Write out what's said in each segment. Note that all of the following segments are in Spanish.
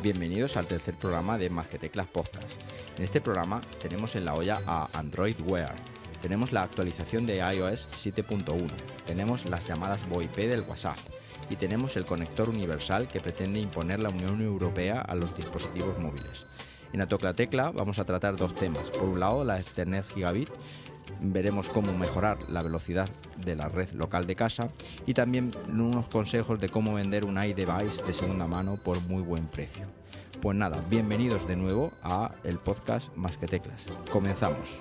Bienvenidos al tercer programa de Más que Teclas Podcast. En este programa tenemos en la olla a Android Wear, tenemos la actualización de iOS 7.1, tenemos las llamadas VoIP del WhatsApp y tenemos el conector universal que pretende imponer la Unión Europea a los dispositivos móviles. En A Toca la Tecla vamos a tratar dos temas. Por un lado, la Ethernet Gigabit. Veremos cómo mejorar la velocidad de la red local de casa y también unos consejos de cómo vender un iDevice de segunda mano por muy buen precio. Pues nada, bienvenidos de nuevo a el podcast Más que Teclas. Comenzamos.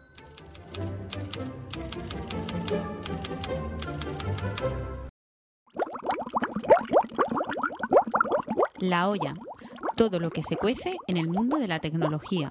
La olla. Todo lo que se cuece en el mundo de la tecnología.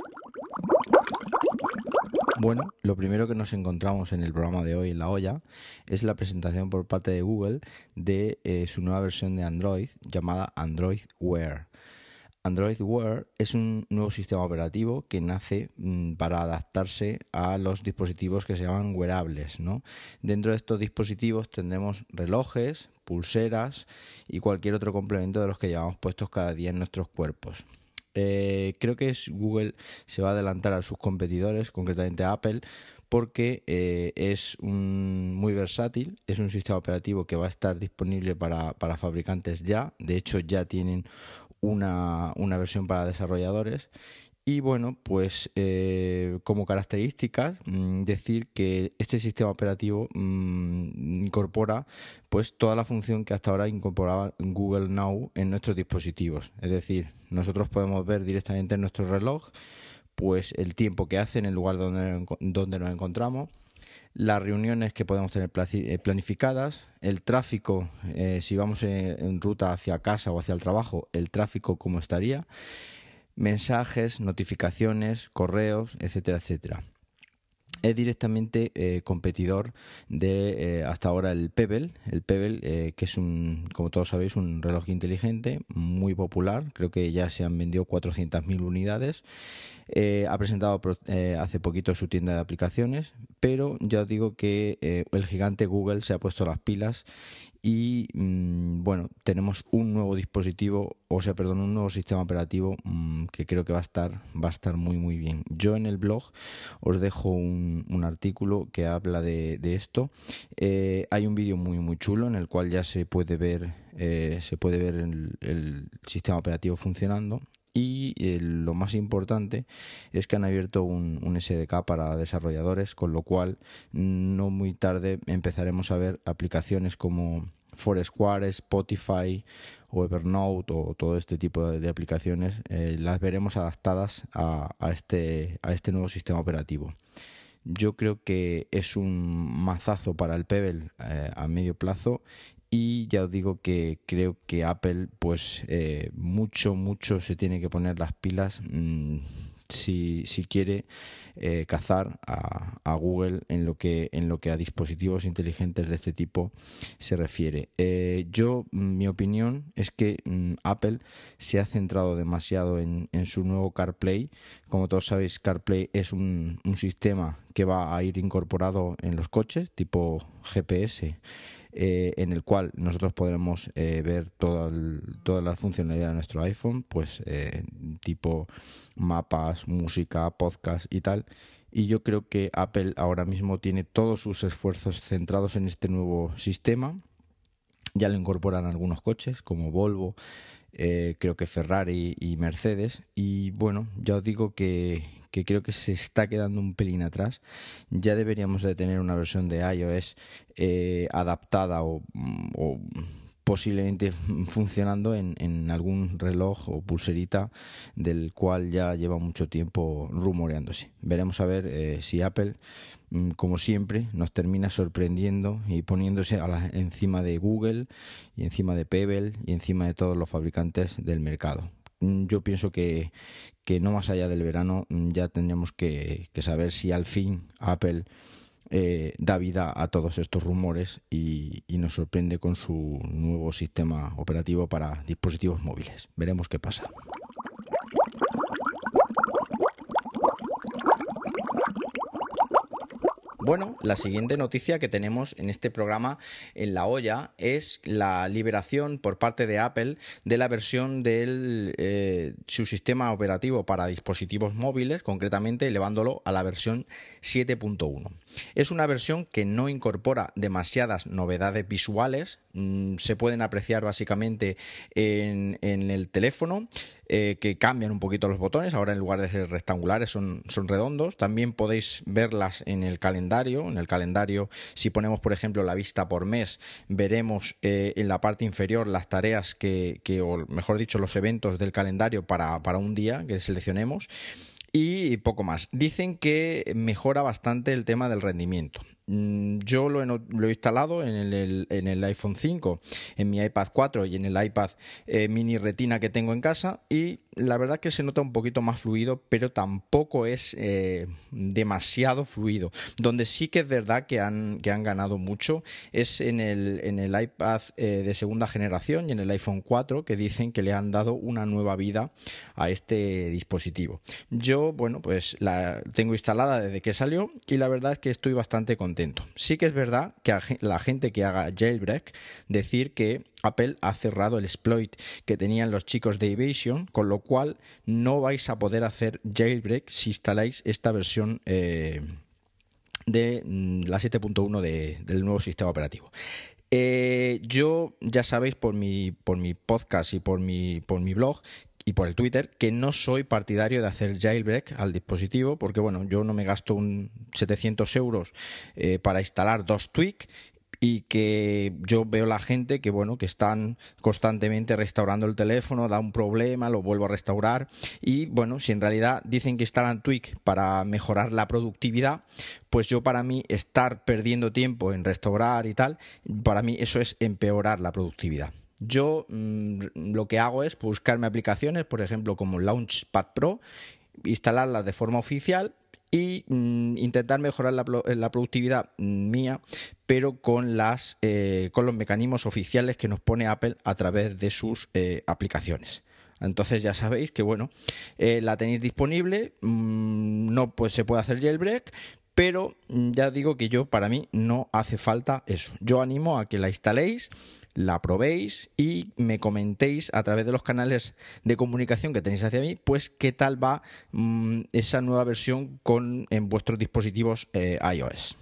Bueno, lo primero que nos encontramos en el programa de hoy en la olla es la presentación por parte de Google de su nueva versión de Android llamada Android Wear. Android Wear es un nuevo sistema operativo que nace para adaptarse a los dispositivos que se llaman wearables, ¿no? Dentro de estos dispositivos tendremos relojes, pulseras y cualquier otro complemento de los que llevamos puestos cada día en nuestros cuerpos. Creo que Google se va a adelantar a sus competidores, concretamente a Apple, porque es muy versátil, es un sistema operativo que va a estar disponible para fabricantes ya. De hecho, ya tienen una versión para desarrolladores. Y bueno, pues como características, decir que este sistema operativo incorpora pues toda la función que hasta ahora incorporaba Google Now en nuestros dispositivos. Es decir, nosotros podemos ver directamente en nuestro reloj pues el tiempo que hace en el lugar donde nos encontramos, las reuniones que podemos tener planificadas, el tráfico, si vamos en ruta hacia casa o hacia el trabajo, el tráfico cómo estaría, mensajes, notificaciones, correos, etcétera, etcétera. Es directamente competidor de hasta ahora el Pebble, que es como todos sabéis, un reloj inteligente muy popular. Creo que ya se han vendido 400.000 unidades. Ha presentado hace poquito su tienda de aplicaciones, pero ya os digo que el gigante Google se ha puesto las pilas y bueno, tenemos un nuevo un nuevo sistema operativo que creo que va a estar muy muy bien. Yo en el blog os dejo un artículo que habla de esto. Hay un vídeo muy muy chulo en el cual ya se puede ver el sistema operativo funcionando. Y lo más importante es que han abierto un SDK para desarrolladores, con lo cual no muy tarde empezaremos a ver aplicaciones como Foursquare, Spotify o Evernote o todo este tipo de aplicaciones. Las veremos adaptadas a este nuevo sistema operativo. Yo creo que es un mazazo para el Pebble a medio plazo. Y ya os digo que creo que Apple pues mucho se tiene que poner las pilas si quiere cazar a Google en lo que a dispositivos inteligentes de este tipo se refiere. Mi opinión es que Apple se ha centrado demasiado en su nuevo CarPlay. Como todos sabéis, CarPlay es un sistema que va a ir incorporado en los coches, tipo GPS, en el cual nosotros podremos ver toda la funcionalidad de nuestro iPhone, pues tipo mapas, música, podcast y tal. Y yo creo que Apple ahora mismo tiene todos sus esfuerzos centrados en este nuevo sistema. Ya lo incorporan algunos coches como Volvo, creo que Ferrari y Mercedes. Y bueno, ya os digo que creo que se está quedando un pelín atrás. Ya deberíamos de tener una versión de iOS adaptada o posiblemente funcionando en algún reloj o pulserita del cual ya lleva mucho tiempo rumoreándose. Veremos a ver si Apple, como siempre, nos termina sorprendiendo y poniéndose encima de Google y encima de Pebble y encima de todos los fabricantes del mercado. Yo pienso que no más allá del verano ya tendríamos que saber si al fin Apple da vida a todos estos rumores y nos sorprende con su nuevo sistema operativo para dispositivos móviles. Veremos qué pasa. Bueno, la siguiente noticia que tenemos en este programa en la olla es la liberación por parte de Apple de la versión de su sistema operativo para dispositivos móviles, concretamente elevándolo a la versión 7.1. Es una versión que no incorpora demasiadas novedades visuales, se pueden apreciar básicamente en el teléfono, que cambian un poquito los botones, ahora en lugar de ser rectangulares son redondos. También podéis verlas en el calendario. En el calendario, si ponemos por ejemplo la vista por mes, veremos en la parte inferior las tareas o mejor dicho, los eventos del calendario para un día que seleccionemos. Y poco más. Dicen que mejora bastante el tema del rendimiento. Yo lo he instalado en el iPhone 5, en mi iPad 4 y en el iPad mini Retina que tengo en casa, y la verdad que se nota un poquito más fluido, pero tampoco es demasiado fluido. Donde sí que es verdad que han ganado mucho es en el iPad de segunda generación y en el iPhone 4, que dicen que le han dado una nueva vida a este dispositivo. Yo, bueno, pues la tengo instalada desde que salió y la verdad es que estoy bastante contento. Sí que es verdad que la gente que haga jailbreak, decir que Apple ha cerrado el exploit que tenían los chicos de Evasion, con lo cual no vais a poder hacer jailbreak si instaláis esta versión de la 7.1 del nuevo sistema operativo. Yo ya sabéis por mi podcast y por mi blog y por el Twitter que no soy partidario de hacer jailbreak al dispositivo, porque bueno, yo no me gasto 700 euros para instalar 2 tweaks, y que yo veo la gente que bueno, que están constantemente restaurando el teléfono, da un problema, lo vuelvo a restaurar, y bueno, si en realidad dicen que instalan tweak para mejorar la productividad, pues yo, para mí, estar perdiendo tiempo en restaurar y tal, para mí eso es empeorar la productividad. Yo lo que hago es buscarme aplicaciones, por ejemplo, como Launchpad Pro, instalarlas de forma oficial y intentar mejorar la productividad mía, pero con los mecanismos oficiales que nos pone Apple a través de sus aplicaciones. Entonces ya sabéis que bueno, la tenéis disponible, no pues se puede hacer jailbreak, pero ya digo que para mí no hace falta eso. Yo animo a que la instaléis, la probéis y me comentéis a través de los canales de comunicación que tenéis hacia mí, pues qué tal va esa nueva versión en vuestros dispositivos iOS.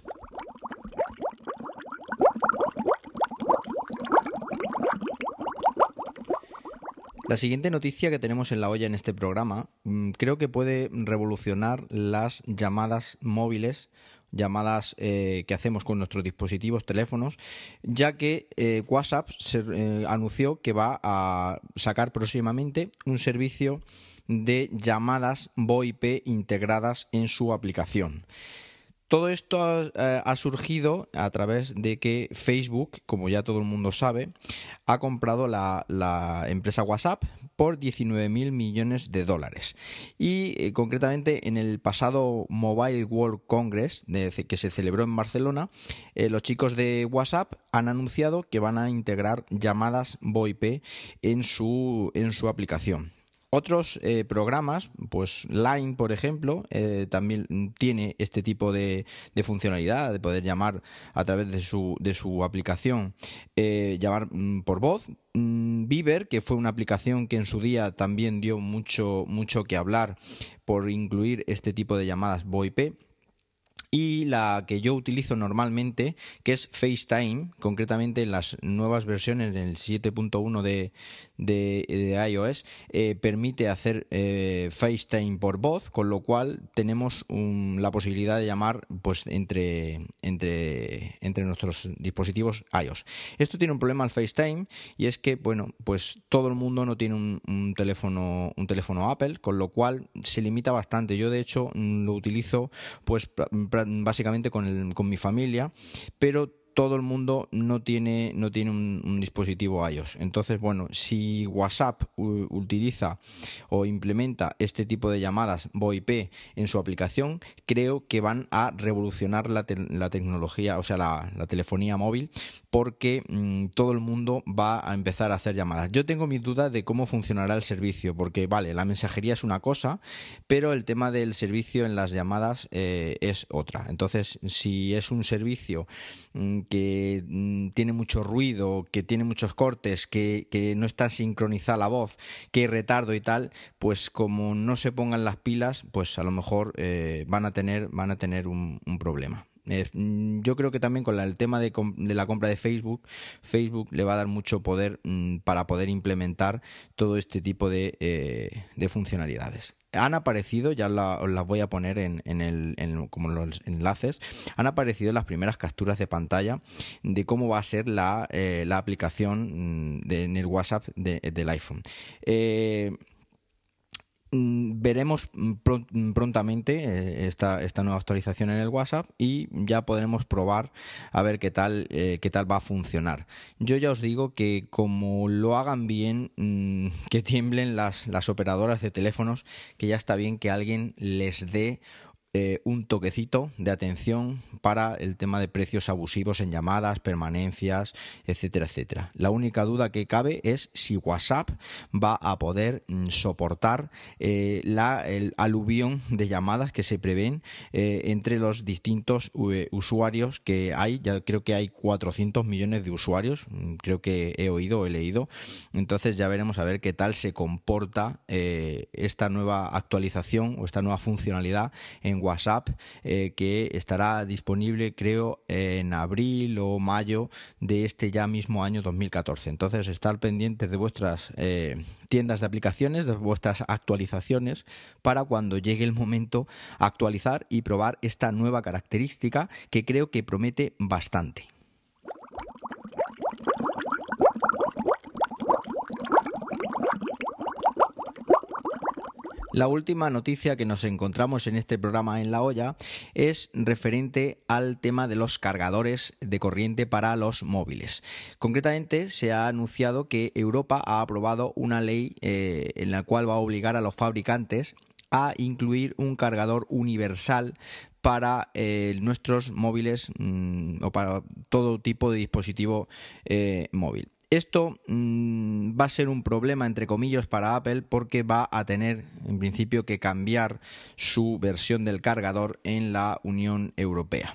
La siguiente noticia que tenemos en la olla en este programa creo que puede revolucionar las llamadas móviles, llamadas que hacemos con nuestros dispositivos, teléfonos, ya que WhatsApp anunció que va a sacar próximamente un servicio de llamadas VoIP integradas en su aplicación. Todo esto ha surgido a través de que Facebook, como ya todo el mundo sabe, ha comprado la empresa WhatsApp por 19.000 millones de dólares. Y concretamente en el pasado Mobile World Congress, que se celebró en Barcelona, los chicos de WhatsApp han anunciado que van a integrar llamadas VoIP en su aplicación. Otros programas, pues Line, por ejemplo, también tiene este tipo de funcionalidad de poder llamar a través de su aplicación, llamar por voz. Viber, que fue una aplicación que en su día también dio mucho que hablar por incluir este tipo de llamadas VoIP. Y la que yo utilizo normalmente, que es FaceTime, concretamente en las nuevas versiones, en el 7.1 de iOS, permite hacer FaceTime por voz, con lo cual tenemos la posibilidad de llamar pues entre nuestros dispositivos iOS. Esto tiene un problema al FaceTime, y es que bueno, pues todo el mundo no tiene un teléfono Apple, con lo cual se limita bastante. Yo de hecho lo utilizo pues básicamente con mi familia, pero todo el mundo no tiene un dispositivo iOS. Entonces, bueno, si WhatsApp utiliza o implementa este tipo de llamadas VoIP en su aplicación, creo que van a revolucionar la tecnología, o sea, la telefonía móvil, porque todo el mundo va a empezar a hacer llamadas. Yo tengo mis dudas de cómo funcionará el servicio, porque vale, la mensajería es una cosa, pero el tema del servicio en las llamadas es otra. Entonces, si es un servicio que tiene mucho ruido, que tiene muchos cortes, que no está sincronizada la voz, que hay retardo y tal, pues como no se pongan las pilas, pues a lo mejor van a tener un problema. Yo creo que también con el tema de la compra de Facebook le va a dar mucho poder para poder implementar todo este tipo de funcionalidades. Han aparecido, ya os las voy a poner como los enlaces, han aparecido las primeras capturas de pantalla de cómo va a ser la aplicación en el WhatsApp del iPhone. Veremos prontamente esta nueva actualización en el WhatsApp y ya podremos probar a ver qué tal va a funcionar. Yo ya os digo que como lo hagan bien, que tiemblen las operadoras de teléfonos, que ya está bien que alguien les dé un toquecito de atención para el tema de precios abusivos en llamadas, permanencias, etcétera, etcétera. La única duda que cabe es si WhatsApp va a poder soportar el aluvión de llamadas que se prevén entre los distintos usuarios que hay. Ya creo que hay 400 millones de usuarios, creo que he leído. Entonces ya veremos a ver qué tal se comporta esta nueva actualización o esta nueva funcionalidad en WhatsApp, que estará disponible creo en abril o mayo de este ya mismo año 2014. Entonces estar pendientes de vuestras tiendas de aplicaciones, de vuestras actualizaciones, para cuando llegue el momento actualizar y probar esta nueva característica que creo que promete bastante. La última noticia que nos encontramos en este programa en La Olla es referente al tema de los cargadores de corriente para los móviles. Concretamente, se ha anunciado que Europa ha aprobado una ley en la cual va a obligar a los fabricantes a incluir un cargador universal para nuestros móviles o para todo tipo de dispositivo móvil. Esto va a ser un problema, entre comillas, para Apple, porque va a tener, en principio, que cambiar su versión del cargador en la Unión Europea.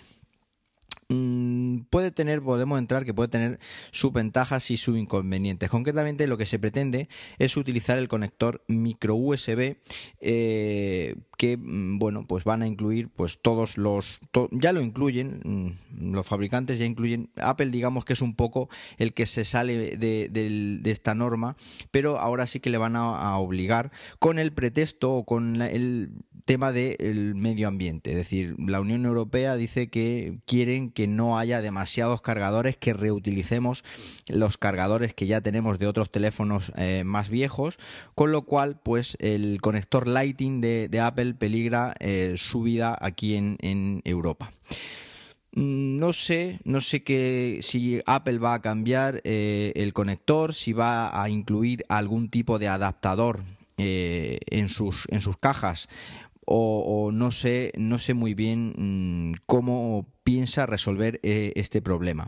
Podemos entrar que puede tener sus ventajas y sus inconvenientes. Concretamente, lo que se pretende es utilizar el conector micro USB que, bueno, pues van a incluir pues todos ya lo incluyen, los fabricantes ya incluyen. Apple, digamos que es un poco el que se sale de esta norma, pero ahora sí que le van a obligar con el pretexto o con el tema del medio ambiente. Es decir, la Unión Europea dice que quieren que no haya demasiados cargadores, que reutilicemos los cargadores que ya tenemos de otros teléfonos más viejos, con lo cual pues el conector Lightning de Apple peligra su vida aquí en Europa. No sé si Apple va a cambiar el conector, si va a incluir algún tipo de adaptador en sus cajas, o no sé muy bien cómo piensa resolver este problema.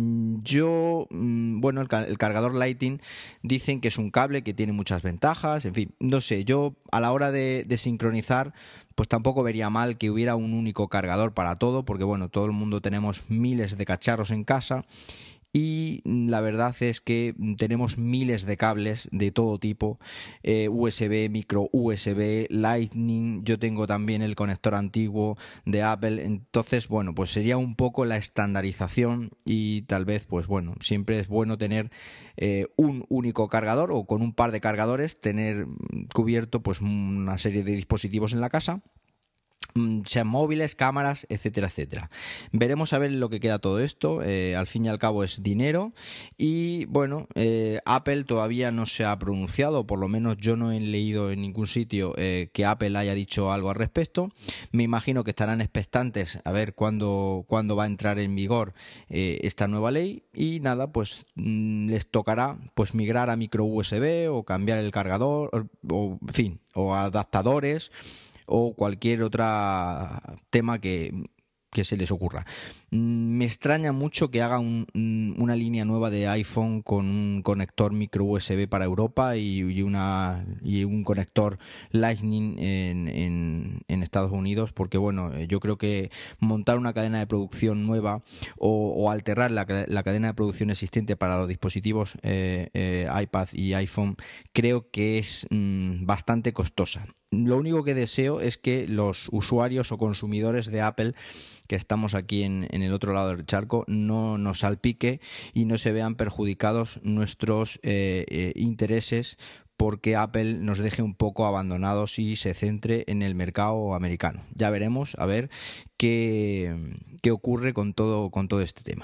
Bueno, el cargador Lightning dicen que es un cable que tiene muchas ventajas, en fin, no sé, yo a la hora de sincronizar pues tampoco vería mal que hubiera un único cargador para todo, porque bueno, todo el mundo tenemos miles de cacharros en casa y la verdad es que tenemos miles de cables de todo tipo, USB, micro USB, Lightning. Yo tengo también el conector antiguo de Apple. Entonces, bueno, pues sería un poco la estandarización y tal vez, pues bueno, siempre es bueno tener un único cargador o con un par de cargadores, tener cubierto pues una serie de dispositivos en la casa. sean móviles, cámaras, etcétera, etcétera. Veremos a ver lo que queda todo esto. Al fin y al cabo es dinero y bueno, Apple todavía no se ha pronunciado, por lo menos yo no he leído en ningún sitio que Apple haya dicho algo al respecto. Me imagino que estarán expectantes a ver cuándo va a entrar en vigor esta nueva ley y nada, pues les tocará pues migrar a micro USB o cambiar el cargador o en fin, o adaptadores o cualquier otro tema que se les ocurra. Me extraña mucho que haga una línea nueva de iPhone con un conector micro USB para Europa y un conector Lightning en Estados Unidos, porque bueno, yo creo que montar una cadena de producción nueva o alterar la cadena de producción existente para los dispositivos iPad y iPhone creo que es bastante costosa. Lo único que deseo es que los usuarios o consumidores de Apple que estamos aquí en el otro lado del charco no nos salpique y no se vean perjudicados nuestros intereses porque Apple nos deje un poco abandonados y se centre en el mercado americano. Ya veremos a ver qué ocurre con todo este tema.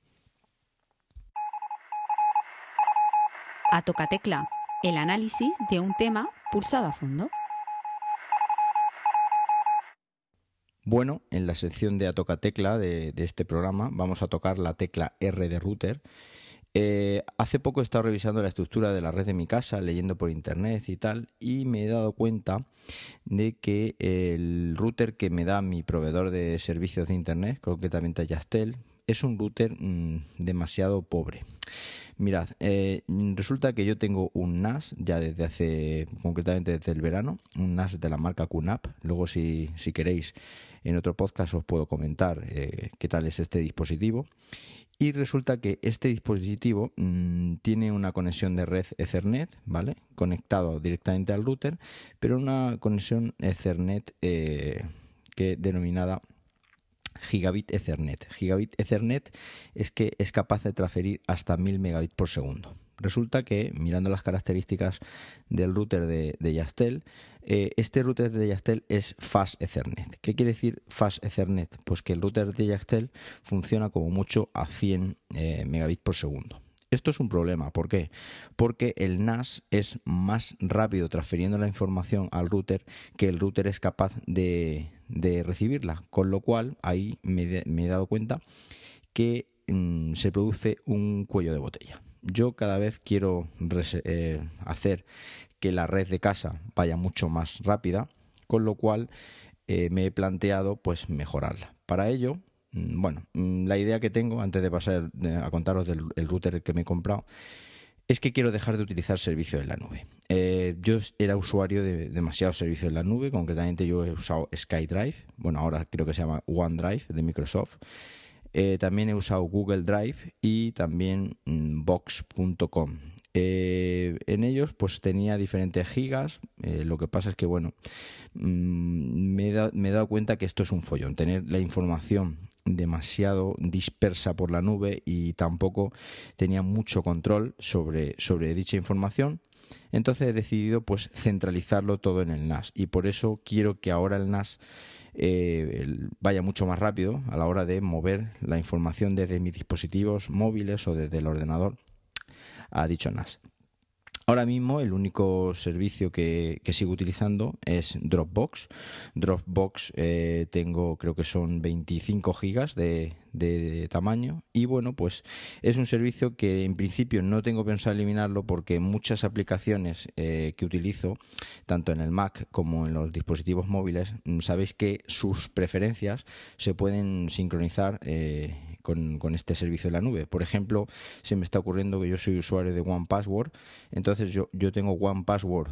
A toca tecla, el análisis de un tema pulsado a fondo. Bueno, en la sección de A Toca Tecla de este programa vamos a tocar la tecla R de router. Hace poco he estado revisando la estructura de la red de mi casa, leyendo por internet y tal, y me he dado cuenta de que el router que me da mi proveedor de servicios de internet, concretamente Yastel, es un router demasiado pobre. Mirad, resulta que yo tengo un NAS ya concretamente desde el verano, un NAS de la marca QNAP. Luego si queréis en otro podcast os puedo comentar qué tal es este dispositivo. Y resulta que este dispositivo tiene una conexión de red Ethernet, ¿vale? Conectado directamente al router, pero una conexión Ethernet denominada Gigabit Ethernet. Gigabit Ethernet es capaz de transferir hasta 1000 megabits por segundo. Resulta que, mirando las características del router de Yastel, este router de Yastel es Fast Ethernet. ¿Qué quiere decir Fast Ethernet? Pues que el router de Yastel funciona como mucho a 100 megabits por segundo. Esto es un problema. ¿Por qué? Porque el NAS es más rápido transfiriendo la información al router que el router es capaz de recibirla. Con lo cual, ahí me he dado cuenta que se produce un cuello de botella. Yo cada vez quiero hacer que la red de casa vaya mucho más rápida, con lo cual me he planteado pues mejorarla. Para ello, la idea que tengo, antes de pasar a contaros del router que me he comprado, es que quiero dejar de utilizar servicios en la nube. Yo era usuario de demasiados servicios en la nube, concretamente yo he usado SkyDrive, ahora creo que se llama OneDrive de Microsoft. También he usado Google Drive y también Box.com. En ellos pues tenía diferentes gigas. Lo que pasa es que me he dado cuenta que esto es un follón, tener la información demasiado dispersa por la nube y tampoco tenía mucho control sobre dicha información. Entonces he decidido pues centralizarlo todo en el NAS y por eso quiero que ahora el NAS vaya mucho más rápido a la hora de mover la información desde mis dispositivos móviles o desde el ordenador a dicho NAS. Ahora mismo el único servicio que sigo utilizando es Dropbox. Dropbox creo que son 25 gigas de tamaño y pues es un servicio que en principio no tengo pensado eliminarlo porque muchas aplicaciones que utilizo tanto en el Mac como en los dispositivos móviles, sabéis que sus preferencias se pueden sincronizar con este servicio de la nube. Por ejemplo, se me está ocurriendo que yo soy usuario de OnePassword, entonces yo tengo OnePassword.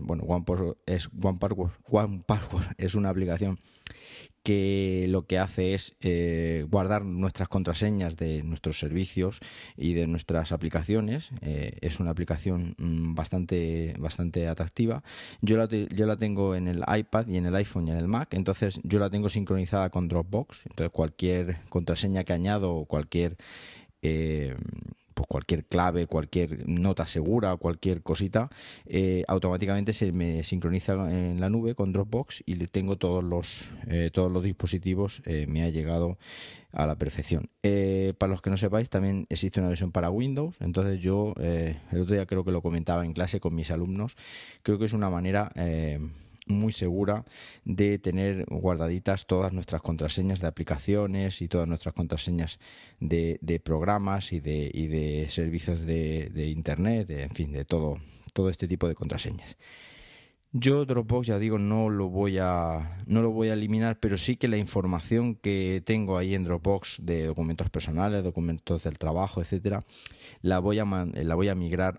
OnePassword es una aplicación que lo que hace es guardar nuestras contraseñas de nuestros servicios y de nuestras aplicaciones. Es una aplicación bastante atractiva. Yo la tengo en el iPad y en el iPhone y en el Mac, entonces yo la tengo sincronizada con Dropbox. Entonces cualquier contraseña que añado o cualquier pues cualquier clave, cualquier nota segura, cualquier cosita, automáticamente se me sincroniza en la nube con Dropbox y le tengo todos los dispositivos, me ha llegado a la perfección. Para los que no sepáis, también existe una versión para Windows. Entonces yo, el otro día creo que lo comentaba en clase con mis alumnos, creo que es una manera muy segura de tener guardaditas todas nuestras contraseñas de aplicaciones y todas nuestras contraseñas de programas y de servicios de internet, en fin, de todo este tipo de contraseñas. Yo Dropbox, ya digo, no lo voy a eliminar, pero sí que la información que tengo ahí en Dropbox de documentos personales, documentos del trabajo, etcétera, la voy a migrar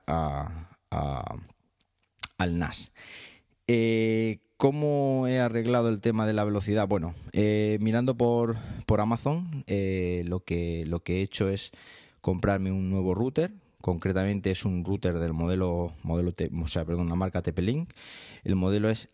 al NAS. ¿Cómo he arreglado el tema de la velocidad? Bueno, mirando por Amazon, lo que he hecho es comprarme un nuevo router. Concretamente es un router del la marca TP-Link. El modelo es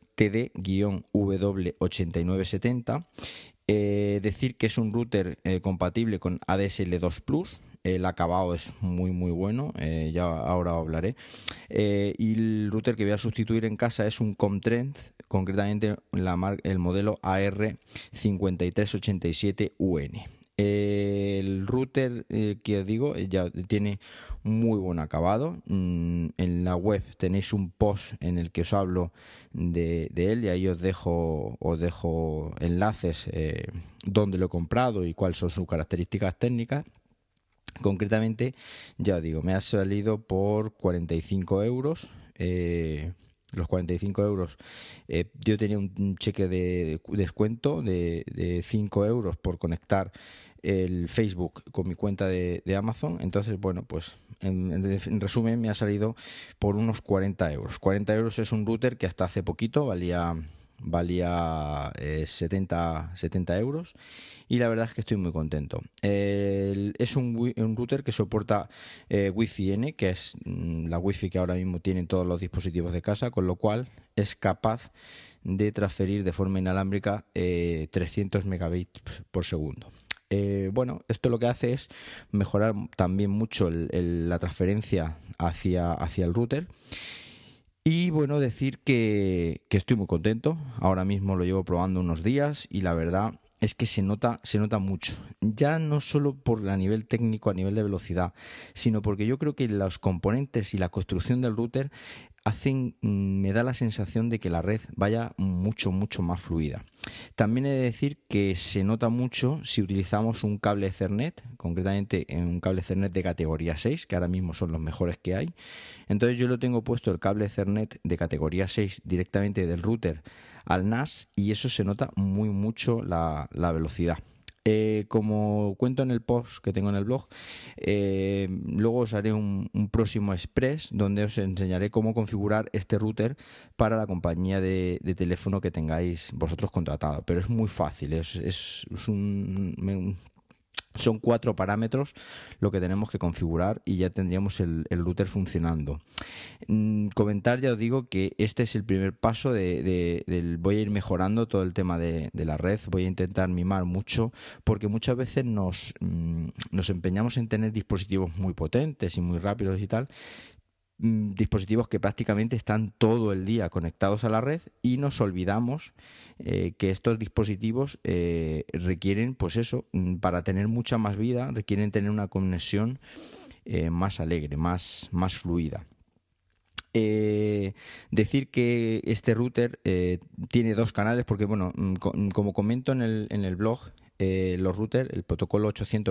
TD-W8970. Decir que es un router compatible con ADSL2 Plus. El acabado es muy muy bueno, ya ahora hablaré. Y el router que voy a sustituir en casa es un Comtrend, concretamente el modelo AR5387UN. El router que os digo ya tiene muy buen acabado. En la web tenéis un post en el que os hablo de él, y ahí os dejo enlaces donde lo he comprado y cuáles son sus características técnicas. Concretamente, ya digo, me ha salido por 45 euros. Los 45 euros, yo tenía un cheque de descuento de 5 euros por conectar el Facebook con mi cuenta de Amazon. Entonces, bueno, pues en resumen me ha salido por unos 40 euros. 40 euros es un router que hasta hace poquito valía 70 euros, y la verdad es que estoy muy contento. Es un router que soporta Wi-Fi N, que es la Wi-Fi que ahora mismo tienen todos los dispositivos de casa, con lo cual es capaz de transferir de forma inalámbrica 300 megabits por segundo. Bueno, esto lo que hace es mejorar también mucho la transferencia hacia el router. Y bueno, decir que estoy muy contento. Ahora mismo lo llevo probando unos días y la verdad es que se nota mucho. Ya no solo por a nivel técnico, a nivel de velocidad, sino porque yo creo que los componentes y la construcción del router me da la sensación de que la red vaya mucho más fluida. También he de decir que se nota mucho si utilizamos un cable Ethernet, concretamente en un cable Ethernet de categoría 6, que ahora mismo son los mejores que hay. Entonces yo lo tengo puesto el cable Ethernet de categoría 6 directamente del router al NAS, y eso se nota mucho la velocidad. Como cuento en el post que tengo en el blog, luego os haré un próximo express donde os enseñaré cómo configurar este router para la compañía de teléfono que tengáis vosotros contratado. Pero es muy fácil, son 4 parámetros lo que tenemos que configurar y ya tendríamos el router funcionando. Comentar, ya os digo, que este es el primer paso voy a ir mejorando todo el tema de la red. Voy a intentar mimar mucho, porque muchas veces nos empeñamos en tener dispositivos muy potentes y muy rápidos y tal, dispositivos que prácticamente están todo el día conectados a la red, y nos olvidamos que estos dispositivos requieren, pues eso, para tener mucha más vida, requieren tener una conexión más alegre, más fluida. Decir que este router tiene 2 canales, porque bueno, como comento en el blog, los routers, el protocolo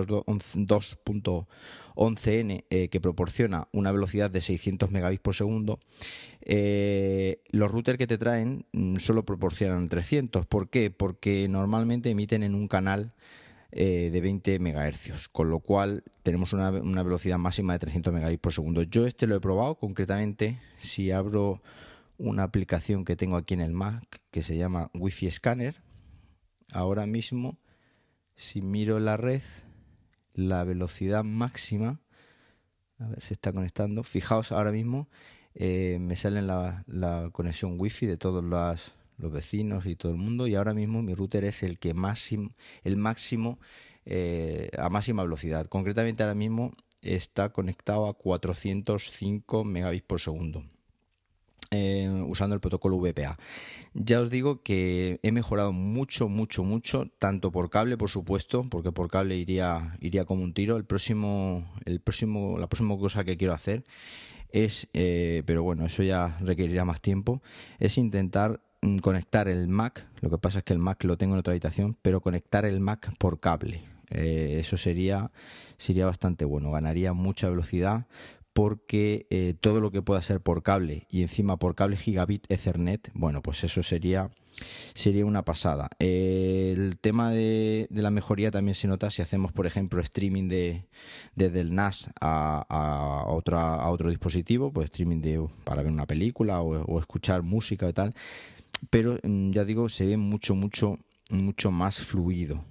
802.11n, que proporciona una velocidad de 600 megabits por segundo, los routers que te traen solo proporcionan 300. ¿Por qué? Porque normalmente emiten en un canal de 20 megahercios, con lo cual tenemos una velocidad máxima de 300 megabits por segundo. Yo lo he probado, concretamente si abro una aplicación que tengo aquí en el Mac que se llama Wi-Fi Scanner. Ahora mismo, si miro la red, la velocidad máxima, a ver si está conectando, fijaos ahora mismo, me sale la conexión Wi-Fi de todos los vecinos y todo el mundo, y ahora mismo mi router es el máximo a máxima velocidad. Concretamente ahora mismo está conectado a 405 megabits por segundo. Usando el protocolo VPA. Ya os digo que he mejorado mucho, tanto por cable, por supuesto, porque por cable iría como un tiro. La próxima cosa que quiero hacer es, pero bueno, eso ya requerirá más tiempo, es intentar conectar el Mac. Lo que pasa es que el Mac lo tengo en otra habitación, pero conectar el Mac por cable. Eso sería bastante bueno, ganaría mucha velocidad, porque todo lo que pueda ser por cable y encima por cable gigabit Ethernet, bueno, pues eso sería una pasada. El tema de la mejoría también se nota si hacemos, por ejemplo, streaming desde el NAS a otro dispositivo, pues streaming para ver una película o escuchar música y tal, pero ya digo, se ve mucho más fluido.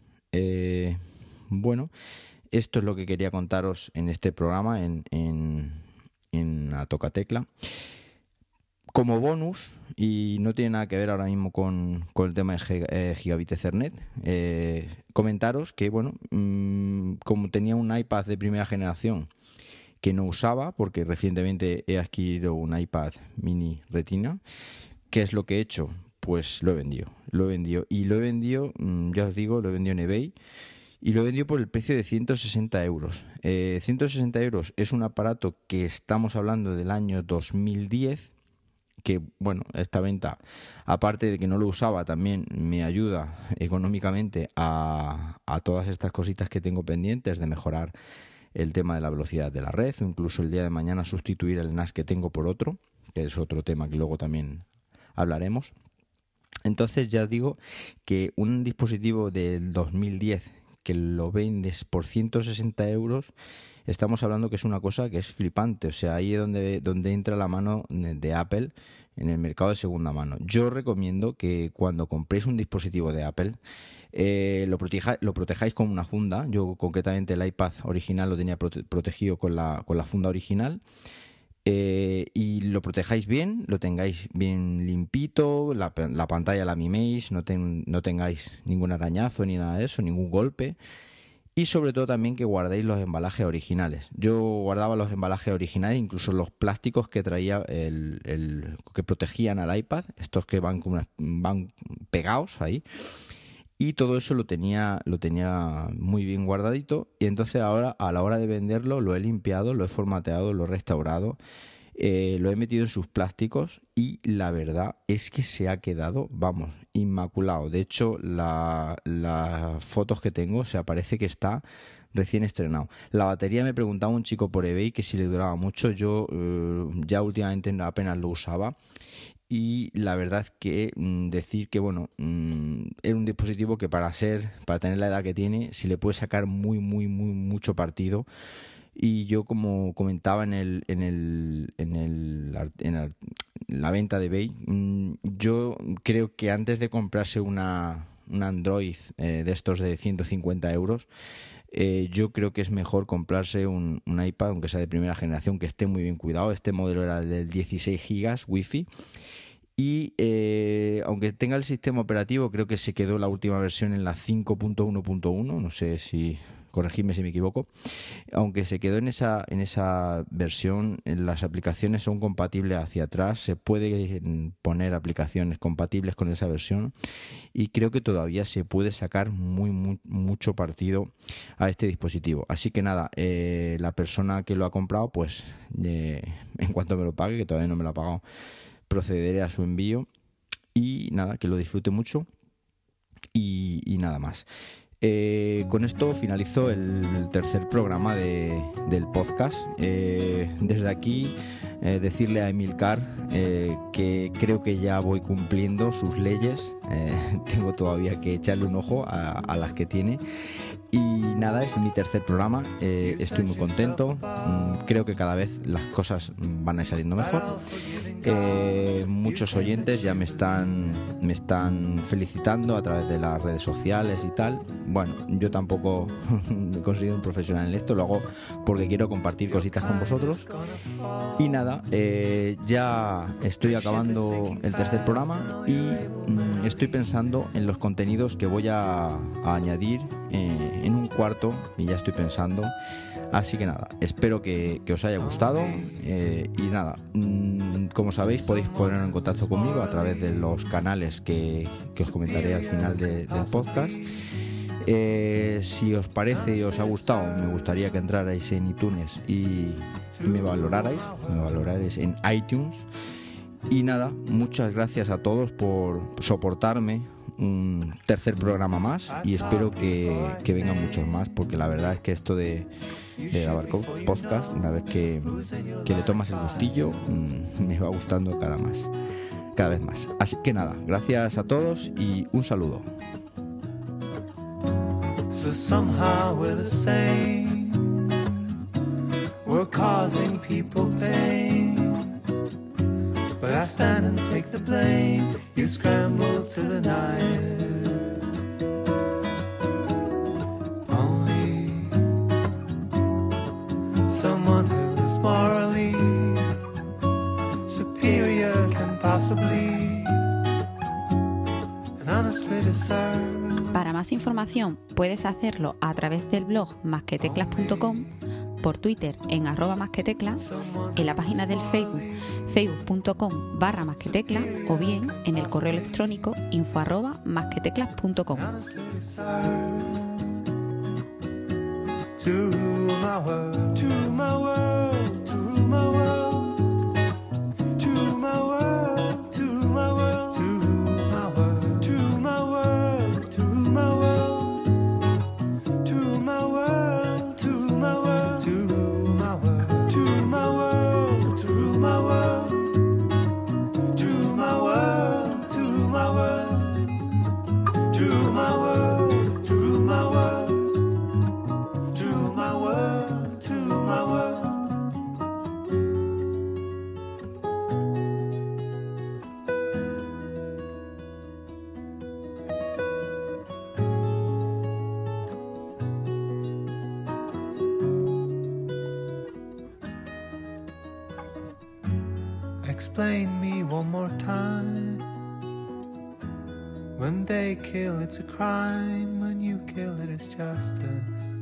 Bueno, esto es lo que quería contaros en este programa, en A Toca Tecla. Como bonus, y no tiene nada que ver ahora mismo con el tema de Gigabit Ethernet, comentaros que, bueno, como tenía un iPad de primera generación que no usaba, porque recientemente he adquirido un iPad mini Retina, ¿qué es lo que he hecho? Pues lo he vendido. Y lo he vendido, ya os digo, lo he vendido en eBay. Y lo he vendido por el precio de 160 euros. 160 euros es un aparato que estamos hablando del año 2010, que, bueno, esta venta, aparte de que no lo usaba, también me ayuda económicamente a todas estas cositas que tengo pendientes, de mejorar el tema de la velocidad de la red, o incluso el día de mañana sustituir el NAS que tengo por otro, que es otro tema que luego también hablaremos. Entonces ya digo que un dispositivo del 2010 que lo vendes por 160 euros, estamos hablando que es una cosa que es flipante. O sea, ahí es donde entra la mano de Apple en el mercado de segunda mano. Yo recomiendo que cuando compréis un dispositivo de Apple, lo protejáis con una funda. Yo concretamente el iPad original lo tenía protegido con la funda original. Y lo protejáis bien, lo tengáis bien limpito, la pantalla la miméis, no tengáis ningún arañazo ni nada de eso, ningún golpe. Y sobre todo también que guardéis los embalajes originales. Yo guardaba los embalajes originales, incluso los plásticos que traía que protegían al iPad, estos que van pegados ahí. Y todo eso lo tenía muy bien guardadito. Y entonces ahora, a la hora de venderlo, lo he limpiado, lo he formateado, lo he restaurado, lo he metido en sus plásticos y la verdad es que se ha quedado, vamos, inmaculado. De hecho, las fotos que tengo, o sea, parece que está recién estrenado. La batería, me preguntaba un chico por eBay que si le duraba mucho. Yo ya últimamente apenas lo usaba. Y la verdad es que decir que, bueno, era un dispositivo que para tener la edad que tiene, se le puede sacar mucho partido. Y yo, como comentaba en la venta de eBay, yo creo que antes de comprarse un Android de estos de 150 euros, yo creo que es mejor comprarse un iPad, aunque sea de primera generación, que esté muy bien cuidado. Este modelo era del 16 gigas Wi-Fi. Y aunque tenga el sistema operativo, creo que se quedó la última versión en la 5.1.1, no sé si, corregidme si me equivoco. Aunque se quedó en esa versión, las aplicaciones son compatibles hacia atrás, se puede poner aplicaciones compatibles con esa versión y creo que todavía se puede sacar mucho partido a este dispositivo. Así que nada, la persona que lo ha comprado, pues en cuanto me lo pague, que todavía no me lo ha pagado, procederé a su envío y nada, que lo disfrute mucho y nada más. Con esto finalizo el tercer programa del podcast. Desde aquí decirle a Emilcar que creo que ya voy cumpliendo sus leyes. Tengo todavía que echarle un ojo a las que tiene. Y nada, es mi tercer programa. Estoy muy contento. Creo que cada vez las cosas van a ir saliendo mejor. Muchos oyentes ya me están felicitando a través de las redes sociales y tal. Bueno, yo tampoco me considero un profesional en esto, lo hago porque quiero compartir cositas con vosotros. Y nada, ya estoy acabando el tercer programa y estoy pensando en los contenidos que voy a añadir en un cuarto, y ya estoy pensando. Así que nada, espero que os haya gustado y nada, como sabéis podéis poneros en contacto conmigo a través de los canales que os comentaré al final del podcast. Si os parece y os ha gustado, me gustaría que entrarais en iTunes y me valorarais en iTunes. Y nada, muchas gracias a todos por soportarme un tercer programa más y espero que vengan muchos más, porque la verdad es que esto de grabar podcast, una vez que le tomas el gustillo, me va gustando cada vez más. Así que nada, gracias a todos y un saludo. So somehow we're the same. We're causing people pain. But I stand and take the blame. You scramble to the night. Only someone who's morally superior can possibly and honestly deserve. Para más información puedes hacerlo a través del blog masqueteclas.com, por Twitter en @masqueteclas, en la página del Facebook facebook.com/masqueteclas o bien en el correo electrónico info@masqueteclas.com. Explain me one more time. When they kill, it's a crime. When you kill, it is justice.